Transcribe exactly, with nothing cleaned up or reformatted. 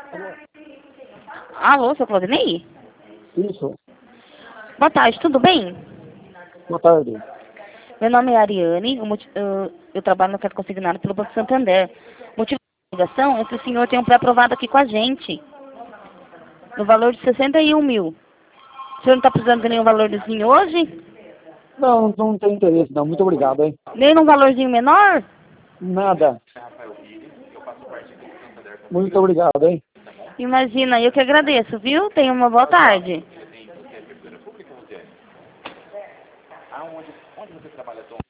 Alô, seu Claudinei? Isso. Boa tarde, tudo bem? Boa tarde. Meu nome é Ariane, o moti- eu, eu trabalho no crédito consignado pelo Banco Santander. O motivo da ligação é que o senhor tem um pré-aprovado aqui com a gente, no valor de sessenta e um mil. O senhor não está precisando de nenhum valorzinho hoje? Não, não tem interesse não. Muito obrigado, hein? Nem num valorzinho menor? Nada. Muito obrigado, hein? Imagina, eu que agradeço, viu? Tenha uma boa tarde.